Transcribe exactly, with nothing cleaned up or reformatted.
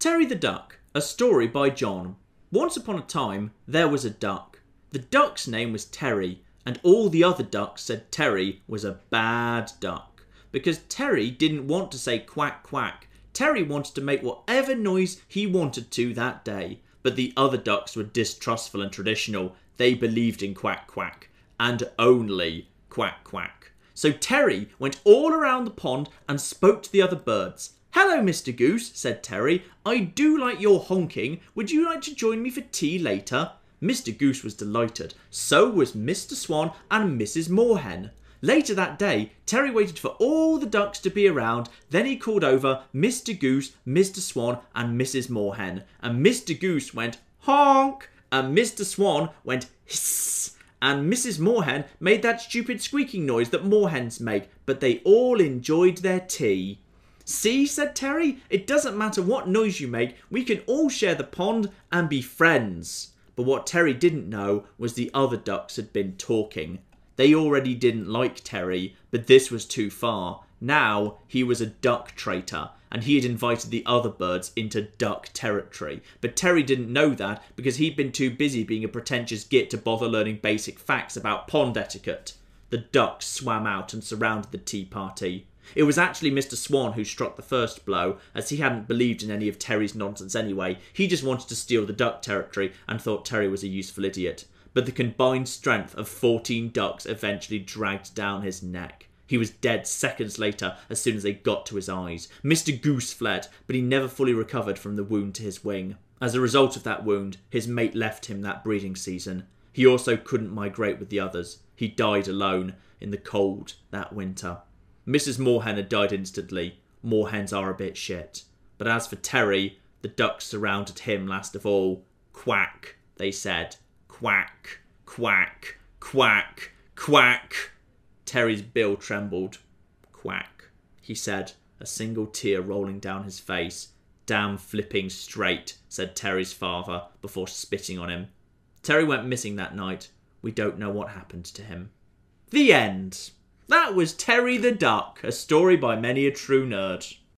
Terry the Duck, a story by John. Once upon a time, there was a duck. The duck's name was Terry, and all the other ducks said Terry was a bad duck. Because Terry didn't want to say quack quack. Terry wanted to make whatever noise he wanted to that day. But the other ducks were distrustful and traditional. They believed in quack quack, and only quack quack. So Terry went all around the pond and spoke to the other birds. "Hello, Mister Goose," said Terry. "I do like your honking. Would you like to join me for tea later?" Mister Goose was delighted. So was Mister Swan and Missus Moorhen. Later that day, Terry waited for all the ducks to be around. Then he called over Mister Goose, Mister Swan and Missus Moorhen. And Mister Goose went honk, and Mister Swan went hiss, and Missus Moorhen made that stupid squeaking noise that moorhens make. But they all enjoyed their tea. "See," said Terry, "it doesn't matter what noise you make, we can all share the pond and be friends." But what Terry didn't know was the other ducks had been talking. They already didn't like Terry, but this was too far. Now he was a duck traitor, and he had invited the other birds into duck territory. But Terry didn't know that because he'd been too busy being a pretentious git to bother learning basic facts about pond etiquette. The ducks swam out and surrounded the tea party. It was actually Mister Swan who struck the first blow, as he hadn't believed in any of Terry's nonsense anyway. He just wanted to steal the duck territory and thought Terry was a useful idiot. But the combined strength of fourteen ducks eventually dragged down his neck. He was dead seconds later as soon as they got to his eyes. Mister Goose fled, but he never fully recovered from the wound to his wing. As a result of that wound, his mate left him that breeding season. He also couldn't migrate with the others. He died alone in the cold that winter. Missus Moorhen had died instantly. Moorhens are a bit shit. But as for Terry, the ducks surrounded him last of all. "Quack," they said. "Quack, quack, quack, quack." Terry's bill trembled. "Quack," he said, a single tear rolling down his face. "Damn flipping straight," said Terry's father before spitting on him. Terry went missing that night. We don't know what happened to him. The end. That was Terry the Duck, a story by many a true nerd.